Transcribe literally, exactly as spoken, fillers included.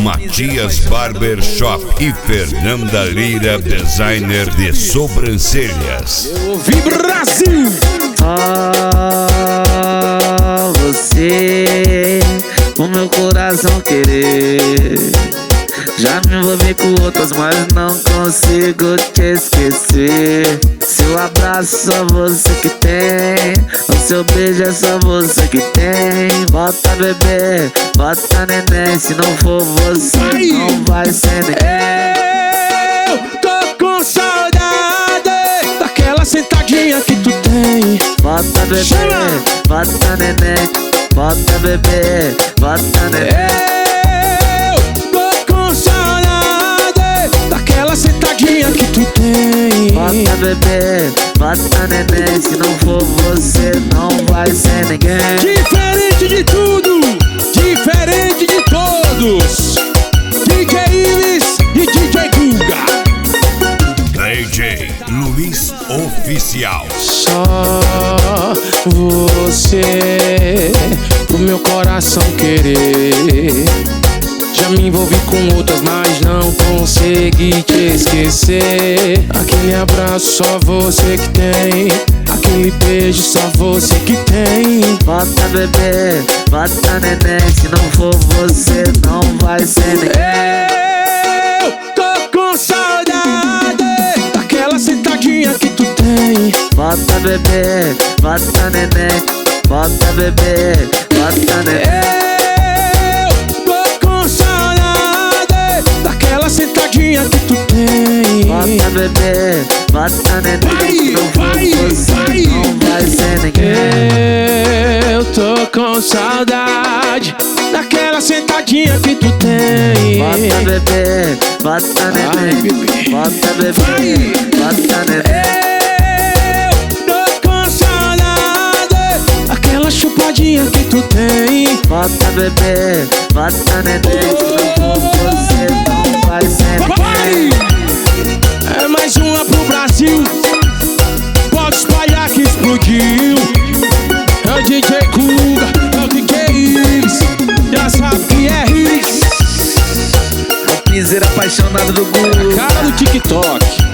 Matias Barber Shop e Fernanda Lira, designer de sobrancelhas. Eu ouvi Brasil! Ah, você, o meu coração querer. Já me envolvi com outras, mas não consigo te esquecer. Seu abraço só você que tem, o seu beijo é só você que tem. Bota bebê, bota neném, se não for você Ai. não vai ser ninguém. Eu tô com saudade daquela sentadinha que tu tem. Bota bebê, Chama. bota neném, bota bebê, bota neném. Eu tô com saudade daquela sentadinha que tu tem. Bota bebê, bota neném, se não for você não vai ser ninguém. Diferente de tudo, diferente de todos. D J Ives e D J Guga. D J Luiz Oficial. Só você pro meu coração querer. Já me envolvi com outras, mas não consegui te esquecer. Aquele abraço só você que tem, aquele beijo só você que tem. Bota bebê, bota neném, se não for você não vai ser ninguém. Eu tô com saudade daquela sentadinha que tu tem. Bota bebê, bota neném, bota bebê, bota neném. Sentadinha que tu tem. Bota bebê, bota neném, se não for você não vai ser ninguém. Eu tô com saudade daquela sentadinha que tu tem. Bota bebê, bota neném, bota bebê, bota neném. Eu tô com saudade daquela chupadinha que tu tem. Bota bebê, bota neném, se não for você não vai ser ninguém. É mais uma pro Brasil, pode espalhar que explodiu. É o D J Guga, é o D J Ives, já sabe que é hits. O piseiro apaixonado do Guga, Cara do TikTok.